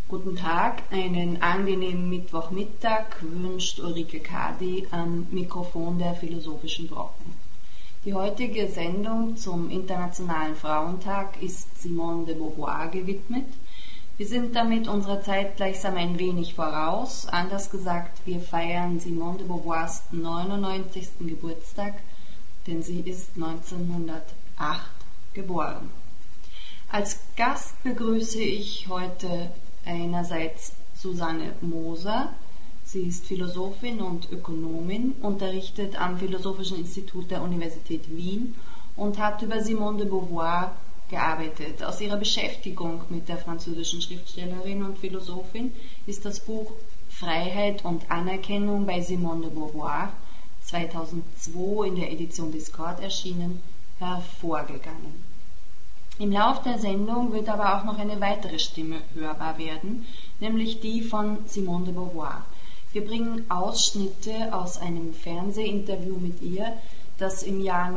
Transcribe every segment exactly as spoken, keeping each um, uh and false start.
Guten Tag, einen angenehmen Mittwochmittag wünscht Ulrike Kadi am Mikrofon der Philosophischen Brocken. Die heutige Sendung zum Internationalen Frauentag ist Simone de Beauvoir gewidmet. Wir sind damit unserer Zeit gleichsam ein wenig voraus. Anders gesagt, wir feiern Simone de Beauvoirs neunundneunzigsten Geburtstag, denn sie ist neunzehnhundertacht geboren. Als Gast begrüße ich heute einerseits Susanne Moser. Sie ist Philosophin und Ökonomin, unterrichtet am Philosophischen Institut der Universität Wien und hat über Simone de Beauvoir gearbeitet. Aus ihrer Beschäftigung mit der französischen Schriftstellerin und Philosophin ist das Buch Freiheit und Anerkennung bei Simone de Beauvoir zweitausendzwei in der Edition Discord erschienen, hervorgegangen. Im Lauf der Sendung wird aber auch noch eine weitere Stimme hörbar werden, nämlich die von Simone de Beauvoir. Wir bringen Ausschnitte aus einem Fernsehinterview mit ihr, das im Jahr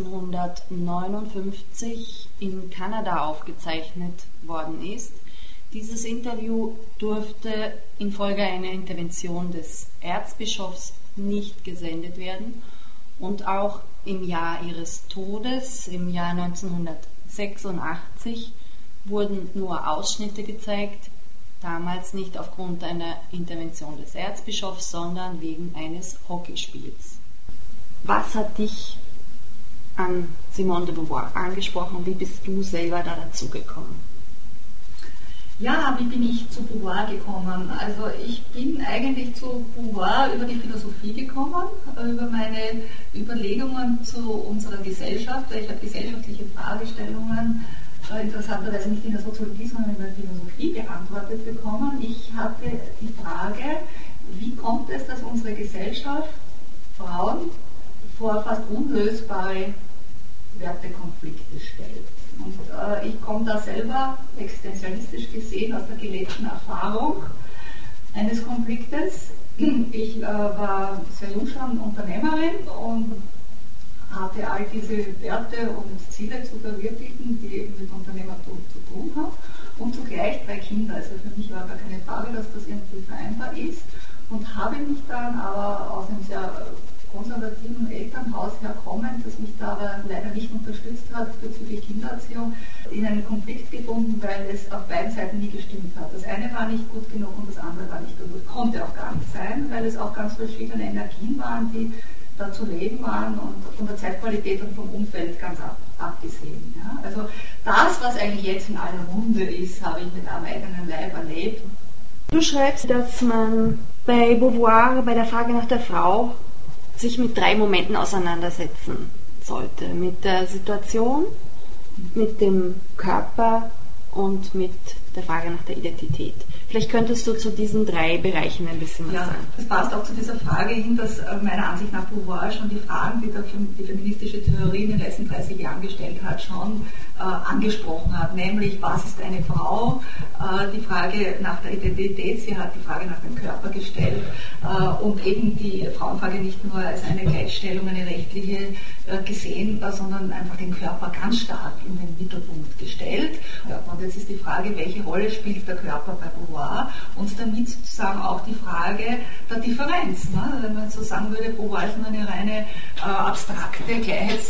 neunzehnhundertneunundfünfzig in Kanada aufgezeichnet worden ist. Dieses Interview durfte infolge einer Intervention des Erzbischofs nicht gesendet werden und auch im Jahr ihres Todes, im Jahr neunzehnhundertsechsundachtzig, wurden nur Ausschnitte gezeigt, damals nicht aufgrund einer Intervention des Erzbischofs, sondern wegen eines Hockeyspiels. Was hat dich an Simone de Beauvoir angesprochen? Wie bist du selber da dazu gekommen? Ja, wie bin ich zu Beauvoir gekommen? Also ich bin eigentlich zu Beauvoir über die Philosophie gekommen, über meine Überlegungen zu unserer Gesellschaft. Ich habe gesellschaftliche Fragestellungen interessanterweise nicht in der Soziologie, sondern in der Philosophie beantwortet bekommen. Ich hatte die Frage, wie kommt es, dass unsere Gesellschaft Frauen vor fast unlösbare Wertekonflikte stellt. Und äh, ich komme da selber existenzialistisch gesehen aus der gelebten Erfahrung eines Konfliktes. Ich äh, war sehr jung schon Unternehmerin und hatte all diese Werte und Ziele zu verwirklichen, die eben mit Unternehmertum zu tun haben. Und zugleich drei Kinder. Also für mich war gar keine Frage, dass das irgendwie vereinbar ist. Und habe mich dann aber aus einem sehr konservativen Elternhaus herkommend, das mich da aber leider nicht unterstützt hat bezüglich Kindererziehung, in einen Konflikt gebunden, weil es auf beiden Seiten nie gestimmt hat. Das eine war nicht gut genug und das andere war nicht gut. Konnte auch gar nicht sein, weil es auch ganz verschiedene Energien waren, die da zu leben waren und von der Zeitqualität und vom Umfeld ganz ab, abgesehen. Ja. Also das, was eigentlich jetzt in aller Munde ist, habe ich mit einem eigenen Leib erlebt. Du schreibst, dass man bei Beauvoir, bei der Frage nach der Frau, sich mit drei Momenten auseinandersetzen sollte. Mit der Situation, mit dem Körper und mit der Frage nach der Identität. Vielleicht könntest du zu diesen drei Bereichen ein bisschen was ja, sagen. Das passt auch zu dieser Frage hin, dass meiner Ansicht nach Beauvoir schon die Fragen, die die feministische Theorie in den letzten dreißig Jahren gestellt hat, schon äh, angesprochen hat. Nämlich, was ist eine Frau? Äh, die Frage nach der Identität, sie hat die Frage nach dem Körper gestellt äh, und eben die Frauenfrage nicht nur als eine Gleichstellung, eine rechtliche äh, gesehen, äh, sondern einfach den Körper ganz stark in den Mittelpunkt gestellt. Ja, und jetzt ist die Frage, welche Rolle spielt der Körper bei Beauvoir? Und damit sozusagen auch die Frage der Differenz. Ne? Wenn man so sagen würde, Beauvoir ist nur eine reine äh, abstrakte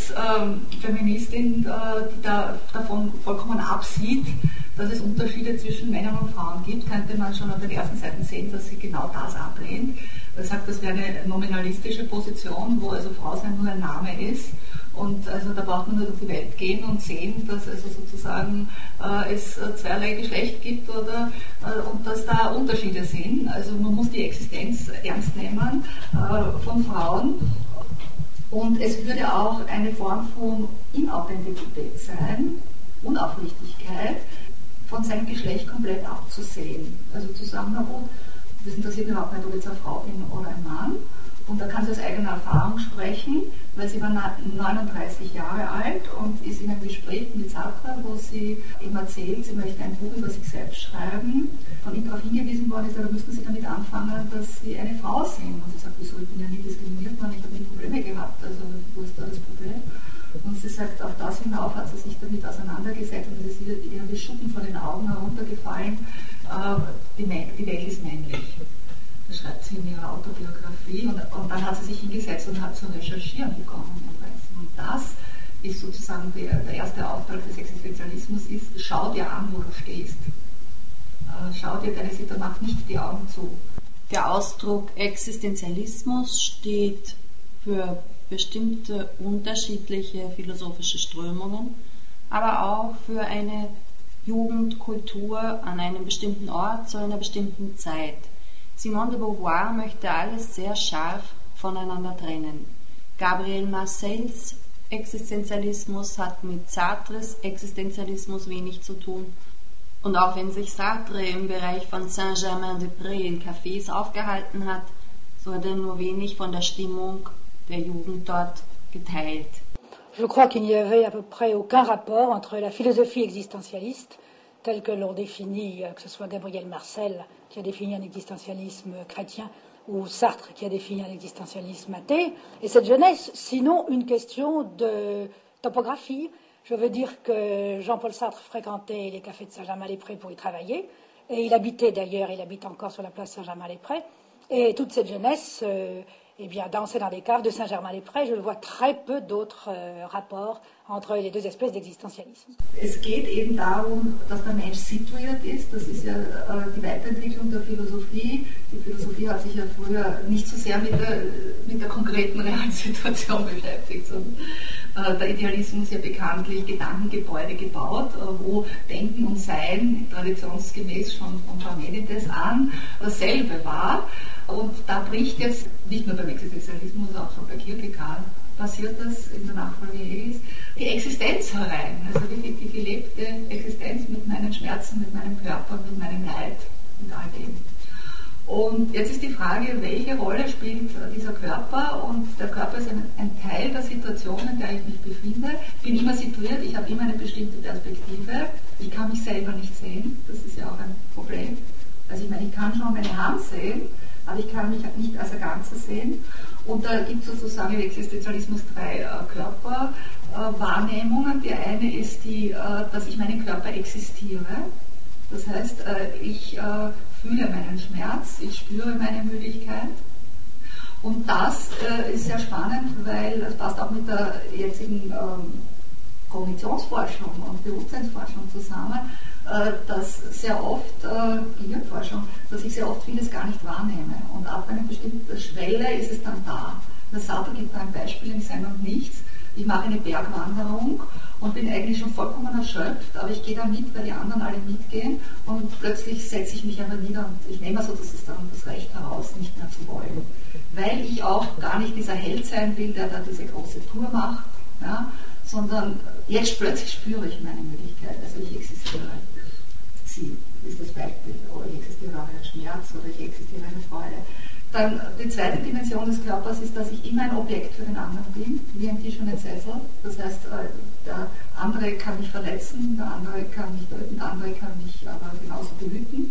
Gleichheitsfeministin, äh, die da davon vollkommen absieht, dass es Unterschiede zwischen Männern und Frauen gibt, könnte man schon auf den ersten Seiten sehen, dass sie genau das ablehnt. Er sagt, das wäre eine nominalistische Position, wo also Frau sein nur ein Name ist. Und also da braucht man nur durch die Welt gehen und sehen, dass also sozusagen äh, es zweierlei Geschlecht gibt oder, äh, und dass da Unterschiede sind. Also man muss die Existenz ernst nehmen äh, von Frauen. Und es würde auch eine Form von Inauthentizität sein, Unaufrichtigkeit, von seinem Geschlecht komplett abzusehen. Also zu sagen, na gut, das interessiert mich überhaupt nicht, ob ich jetzt eine Frau bin oder ein Mann. Und da kann sie aus eigener Erfahrung sprechen, weil sie war neununddreißig Jahre alt und ist in einem Gespräch mit Sartre, wo sie eben erzählt, sie möchte ein Buch über sich selbst schreiben. Von ihm darauf hingewiesen worden ist, da müssten sie damit anfangen, dass sie eine Frau sind. Und sie sagt, wieso, ich bin ja nie diskriminiert worden, ich habe nie Probleme gehabt, also wo ist da das Problem? Und sie sagt, auf das hinauf hat sie sich damit auseinandergesetzt und es ist ihr wie Schuppen von den Augen heruntergefallen, die, die Welt ist männlich. Das schreibt sie in ihrer Autobiografie und, und dann hat sie sich hingesetzt und hat zu recherchieren begonnen. Und das ist sozusagen der, der erste Auftrag des Existenzialismus ist, schau dir an, wo du stehst. Äh, schau dir deine Situation, mach nicht die Augen zu. Der Ausdruck Existenzialismus steht für bestimmte unterschiedliche philosophische Strömungen, aber auch für eine Jugendkultur an einem bestimmten Ort zu einer bestimmten Zeit. Simone de Beauvoir möchte alles sehr scharf voneinander trennen. Gabriel Marcels Existenzialismus hat mit Sartres Existenzialismus wenig zu tun. Und auch wenn sich Sartre im Bereich von Saint-Germain-des-Prés in Cafés aufgehalten hat, so hat er nur wenig von der Stimmung der Jugend dort geteilt. Je crois qu'il n'y avait à peu près aucun rapport entre la philosophie existentialiste, telle que l'on définit, que ce soit Gabriel Marcel, qui a défini un existentialisme chrétien, ou Sartre, qui a défini un existentialisme athée, et cette jeunesse, sinon une question de topographie. Je veux dire que Jean-Paul Sartre fréquentait les cafés de Saint-Germain-les-Prés pour y travailler, et il habitait d'ailleurs, il habite encore sur la place Saint-Germain-les-Prés, et toute cette jeunesse euh, eh bien, dansait dans des caves de Saint-Germain-les-Prés. Je vois très peu d'autres euh, rapports entre les deux espèces d'existentialisme. Es geht eben darum, dass der Mensch situiert ist. Das ist ja äh, die Weiterentwicklung der Philosophie. Die Philosophie hat sich ja früher nicht so sehr mit der, mit der konkreten realen Situation beschäftigt, sondern äh, der Idealismus ja bekanntlich Gedankengebäude gebaut, äh, wo Denken und Sein traditionsgemäß schon von Parmenides an dasselbe war. Und da bricht jetzt, nicht nur beim Existenzialismus, auch schon bei Kierkegaard, passiert das in der Nachfolge Hegels, die Existenz herein, also wirklich die gelebte Existenz mit meinen Schmerzen, mit meinem Körper, mit meinem Leid, mit all dem. Und jetzt ist die Frage, welche Rolle spielt dieser Körper? Und der Körper ist ein, ein Teil der Situation, in der ich mich befinde. Ich bin immer situiert, ich habe immer eine bestimmte Perspektive. Ich kann mich selber nicht sehen, das ist ja auch ein Problem. Also ich meine, ich kann schon meine Hand sehen, aber ich kann mich nicht als ein Ganzes sehen. Und da gibt es sozusagen im Existenzialismus drei äh, Körperwahrnehmungen. Äh, die eine ist die, äh, dass ich meinen Körper existiere. Das heißt, äh, ich äh, fühle meinen Schmerz, ich spüre meine Müdigkeit. Und das äh, ist sehr spannend, weil es passt auch mit der jetzigen ähm, Kognitionsforschung und Bewusstseinsforschung zusammen, dass sehr oft, äh, Gehirnforschung, dass ich sehr oft vieles gar nicht wahrnehme. Und ab einer bestimmten Schwelle ist es dann da. Der Sartre gibt da ein Beispiel in Sein und Nichts. Ich mache eine Bergwanderung und bin eigentlich schon vollkommen erschöpft, aber ich gehe da mit, weil die anderen alle mitgehen und plötzlich setze ich mich einfach nieder und ich nehme so das ist dann das Recht heraus, nicht mehr zu wollen. Weil ich auch gar nicht dieser Held sein will, der da diese große Tour macht, ja, sondern jetzt plötzlich spüre ich meine Müdigkeit, also ich existiere. Sie ist das Beispiel, oder ich existiere auch einen Schmerz oder ich existiere eine Freude. Dann die zweite Dimension des Körpers ist, dass ich immer ein Objekt für den anderen bin, wie ein Tisch und ein Sessel. Das heißt, der andere kann mich verletzen, der andere kann mich töten, der andere kann mich aber genauso behüten.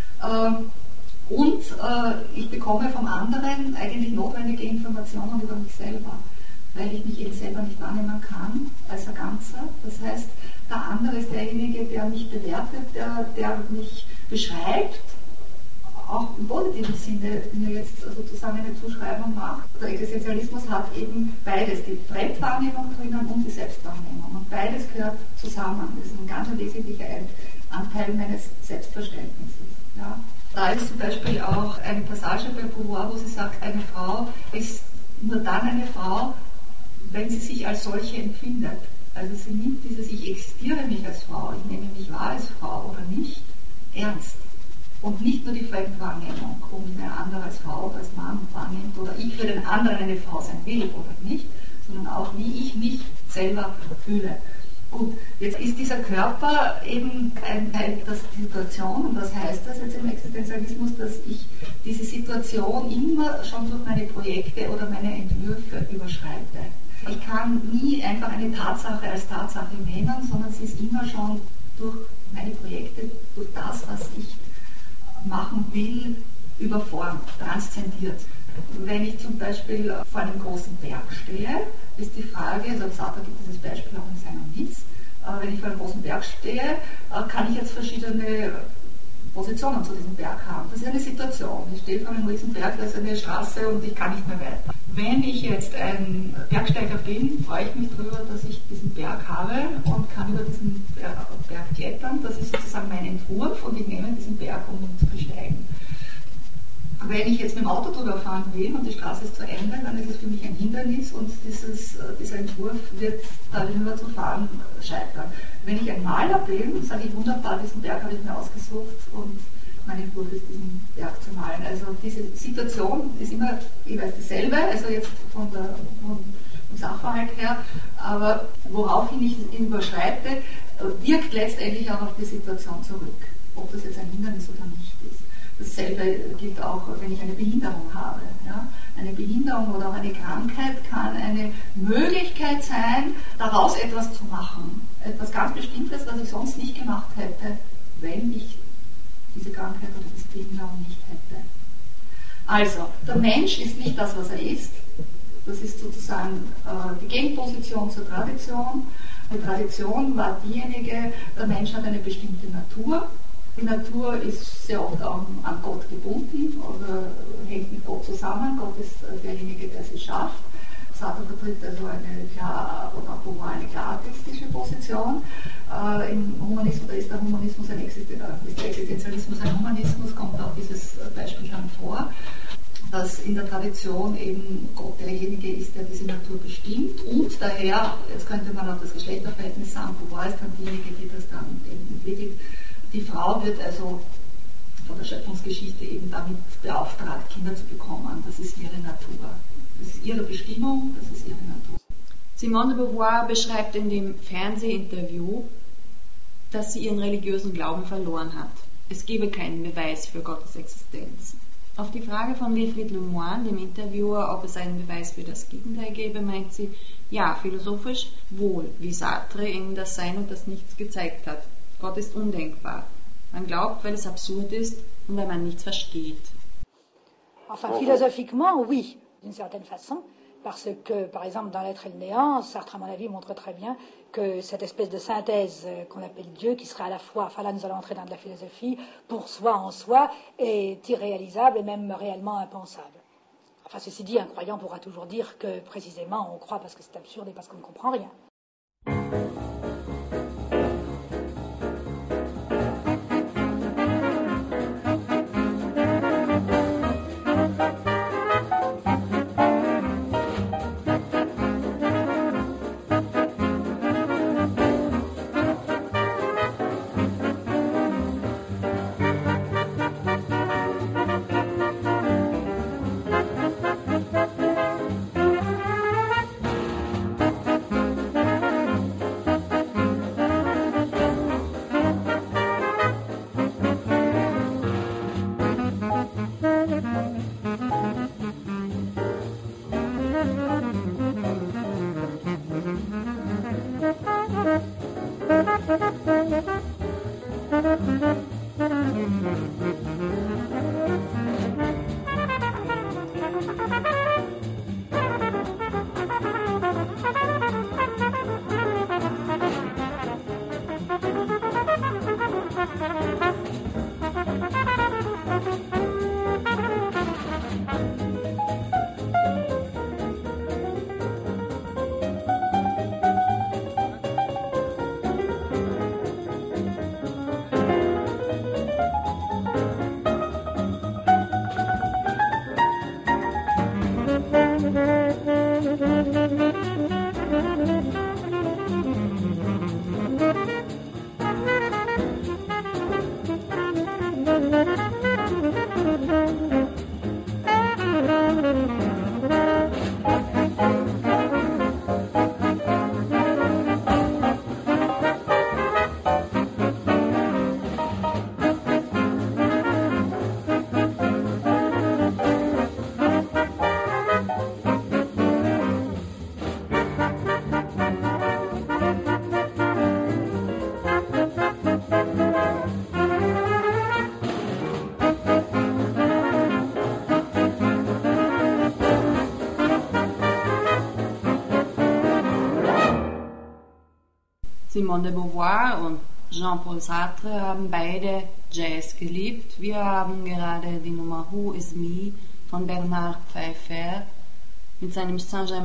Und ich bekomme vom anderen eigentlich notwendige Informationen über mich selber, weil ich mich eben selber nicht wahrnehmen kann als ein Ganzer. Das heißt, der andere ist derjenige, der mich bewertet, der, der mich beschreibt, auch im positiven Sinne mir jetzt sozusagen eine Zuschreibung macht. Der Existenzialismus hat eben beides, die Fremdwahrnehmung drinnen und die Selbstwahrnehmung. Und beides gehört zusammen. Das ist ein ganz wesentlicher Anteil meines Selbstverständnisses. Ja. Da ist zum Beispiel auch eine Passage bei Beauvoir, wo sie sagt, eine Frau ist nur dann eine Frau, wenn sie sich als solche empfindet. Also sie nimmt dieses Ich existiere mich als Frau, ich nehme mich wahr als Frau oder nicht, ernst. Und nicht nur die Fremdwahrnehmung, ob mich ein anderer als Frau oder als Mann wahrnimmt oder ich für den anderen eine Frau sein will oder nicht, sondern auch wie ich mich selber fühle. Gut, jetzt ist dieser Körper eben ein Teil der Situation und was heißt das jetzt im Existenzialismus, dass ich diese Situation immer schon durch meine Projekte oder meine Entwürfe überschreite. Ich kann nie einfach eine Tatsache als Tatsache nehmen, sondern sie ist immer schon durch meine Projekte, durch das, was ich machen will, überformt, transzendiert. Wenn ich zum Beispiel vor einem großen Berg stehe, ist die Frage, also Sartre gibt dieses Beispiel auch in Sein und Nichts, wenn ich vor einem großen Berg stehe, kann ich jetzt verschiedene Positionen zu diesem Berg haben. Das ist eine Situation. Ich stehe vor einem riesen Berg, da ist eine Straße und ich kann nicht mehr weiter. Wenn ich jetzt ein Bergsteiger bin, freue ich mich darüber, dass ich diesen Berg habe und kann über diesen Berg klettern. Das ist sozusagen mein Entwurf und ich nehme diesen Berg, um ihn zu besteigen. Wenn ich jetzt mit dem Auto drüber fahren will und die Straße ist zu Ende, dann ist es für mich ein Hindernis und dieses, dieser Entwurf wird darüber zu fahren scheitern. Wenn ich ein Maler bin, sage ich wunderbar, diesen Berg habe ich mir ausgesucht und mein Entwurf ist, diesen Berg zu malen. Also diese Situation ist immer jeweils dieselbe, also jetzt von der, von, vom Sachverhalt her, aber woraufhin ich ihn überschreite, wirkt letztendlich auch auf die Situation zurück, ob das jetzt ein Hindernis oder nicht ist. Dasselbe gilt auch, wenn ich eine Behinderung habe. Ja? Eine Behinderung oder auch eine Krankheit kann eine Möglichkeit sein, daraus etwas zu machen. Etwas ganz Bestimmtes, was ich sonst nicht gemacht hätte, wenn ich diese Krankheit oder diese Behinderung nicht hätte. Also, der Mensch ist nicht das, was er ist. Das ist sozusagen äh, die Gegenposition zur Tradition. Die Tradition war diejenige, der Mensch hat eine bestimmte Natur. Die Natur ist sehr oft auch an Gott gebunden oder hängt mit Gott zusammen. Gott ist derjenige, der sie schafft. Sartre vertritt also eine klar, oder Beauvoir eine klar atheistische Position. Äh, Im Humanismus, da ist der Humanismus ein Existen- ist der Existenzialismus ein Humanismus, kommt auch dieses Beispiel schon vor, dass in der Tradition eben Gott derjenige ist, der diese Natur bestimmt und daher, jetzt könnte man auch das Geschlechterverhältnis sagen, Beauvoir ist dann diejenige, die das dann eben entwickelt. Die Frau wird also von der Schöpfungsgeschichte eben damit beauftragt, Kinder zu bekommen. Das ist ihre Natur. Das ist ihre Bestimmung, das ist ihre Natur. Simone de Beauvoir beschreibt in dem Fernsehinterview, dass sie ihren religiösen Glauben verloren hat. Es gebe keinen Beweis für Gottes Existenz. Auf die Frage von Wilfried Lemoine, dem Interviewer, ob es einen Beweis für das Gegenteil gäbe, meint sie, ja, philosophisch wohl, wie Sartre in Das Sein und das Nichts gezeigt hat. Gott ist undenkbar. Man glaubt, weil es absurd ist und weil man nichts versteht. Enfin, philosophiquement, oui, d'une certaine façon, parce que, par exemple, dans L'être et le néant, Sartre, à mon avis, montre très bien que cette espèce de synthèse qu'on appelle Dieu, qui serait à la fois, enfin là nous allons entrer dans de la philosophie, pour soi en soi, est irréalisable et même réellement impensable. Enfin, ceci dit, un croyant pourra toujours dire que, précisément, on croit parce que c'est absurde et parce qu'on ne comprend rien. Simone de Beauvoir und Jean-Paul Sartre haben beide Jazz geliebt. Wir haben gerade die Nummer Who Is Me von Bernard Pfeiffer mit seinem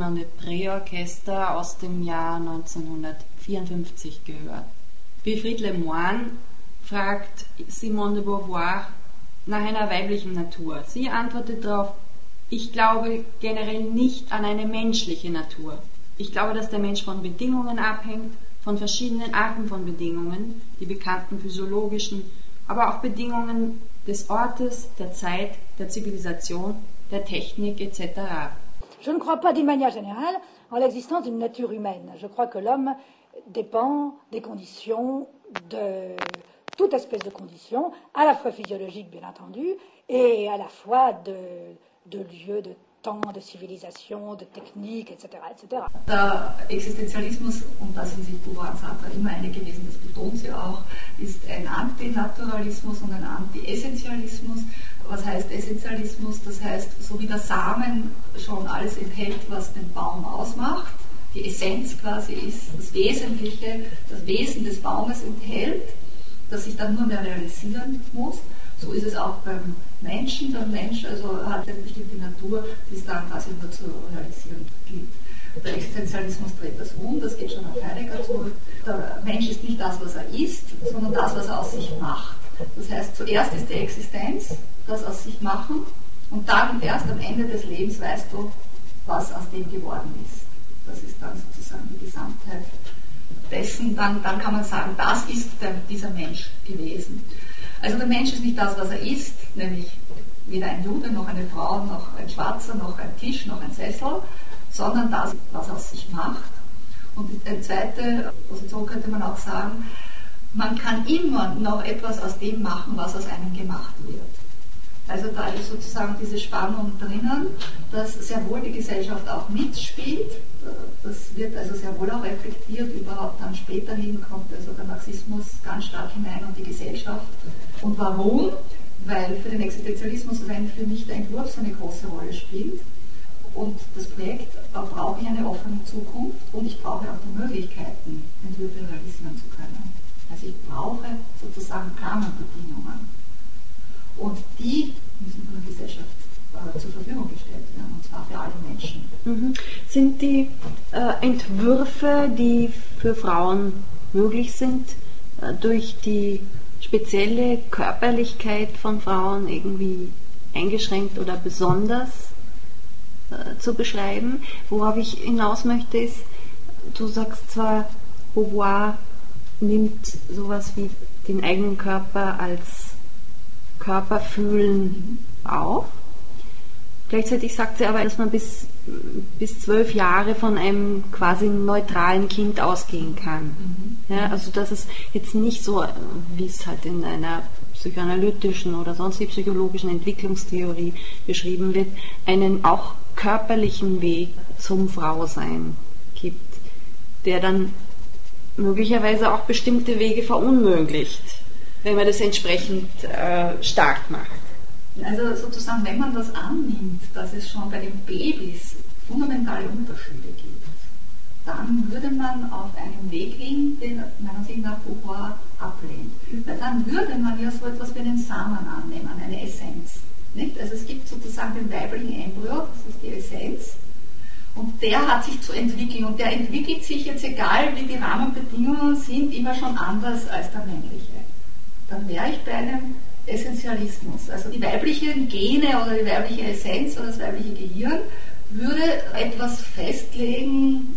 Saint-Germain-des-Prés-Orchester aus dem Jahr neunzehnhundertvierundfünfzig gehört. Wilfrid Lemoine fragt Simone de Beauvoir nach einer weiblichen Natur. Sie antwortet darauf: Ich glaube generell nicht an eine menschliche Natur. Ich glaube, dass der Mensch von Bedingungen abhängt, von verschiedenen Arten von Bedingungen, die bekannten physiologischen, aber auch Bedingungen des Ortes, der Zeit, der Zivilisation, der Technik et cetera. Je ne crois pas d'une manière générale en l'existence d'une nature humaine. Je crois que l'homme dépend des conditions, de toute espèce de conditions, à la fois physiologiques bien entendu, et à la fois de, de lieux, de temps, de Zivilisation, de Technik et cetera et cetera. Der Existenzialismus, und da sind sich Beauvoir und Sartre immer einig gewesen, das betont sie auch, ist ein Antinaturalismus und ein Anti-Essentialismus. Was heißt Essentialismus? Das heißt, so wie der Samen schon alles enthält, was den Baum ausmacht, die Essenz quasi ist, das Wesentliche, das Wesen des Baumes enthält, das sich dann nur mehr realisieren muss. So ist es auch beim Menschen. Der Mensch also hat eine bestimmte Natur, die es dann quasi nur zu realisieren gilt. Der Existenzialismus dreht das um, das geht schon auf Heidegger zurück. Der Mensch ist nicht das, was er ist, sondern das, was er aus sich macht. Das heißt, zuerst ist die Existenz, das aus sich machen, und dann erst am Ende des Lebens weißt du, was aus dem geworden ist. Das ist dann sozusagen die Gesamtheit dessen. Dann, dann kann man sagen, das ist der, dieser Mensch gewesen. Also der Mensch ist nicht das, was er ist, nämlich weder ein Jude, noch eine Frau, noch ein Schwarzer, noch ein Tisch, noch ein Sessel, sondern das, was er aus sich macht. Und eine zweite Position könnte man auch sagen, man kann immer noch etwas aus dem machen, was aus einem gemacht wird. Also da ist sozusagen diese Spannung drinnen, dass sehr wohl die Gesellschaft auch mitspielt. Das wird also sehr wohl auch reflektiert. Überhaupt dann später hin kommt also der Marxismus ganz stark hinein und die Gesellschaft. Und warum? Weil für den Existenzialismus rein für mich der Entwurf so eine große Rolle spielt. Und das Projekt, da brauche ich eine offene Zukunft und ich brauche auch die Möglichkeiten, Entwürfe realisieren zu können. Also ich brauche sozusagen Rahmenbedingungen. Und die müssen von der Gesellschaft äh, zur Verfügung gestellt werden, und zwar für alle Menschen. Mhm. Sind die äh, Entwürfe, die für Frauen möglich sind, äh, durch die spezielle Körperlichkeit von Frauen irgendwie eingeschränkt oder besonders äh, zu beschreiben? Worauf ich hinaus möchte ist, du sagst zwar, Beauvoir nimmt sowas wie den eigenen Körper als Körperfühlen auf. Gleichzeitig sagt sie aber, dass man bis, bis zwölf Jahre von einem quasi neutralen Kind ausgehen kann. Mhm. Ja, also dass es jetzt nicht so, wie es halt in einer psychoanalytischen oder sonstigen psychologischen Entwicklungstheorie beschrieben wird, einen auch körperlichen Weg zum Frausein gibt, der dann möglicherweise auch bestimmte Wege verunmöglicht, wenn man das entsprechend äh, stark macht. Also sozusagen, wenn man das annimmt, dass es schon bei den Babys fundamentale Unterschiede gibt, dann würde man auf einen Weg gehen, den meiner Ansicht nach Beauvoir ablehnt. Weil dann würde man ja so etwas wie einen Samen annehmen, eine Essenz. Nicht? Also es gibt sozusagen den weiblichen Embryo, das ist die Essenz, und der hat sich zu entwickeln, und der entwickelt sich jetzt, egal wie die Rahmenbedingungen sind, immer schon anders als der männliche. Dann wäre ich bei einem Essentialismus. Also die weiblichen Gene oder die weibliche Essenz oder das weibliche Gehirn würde etwas festlegen,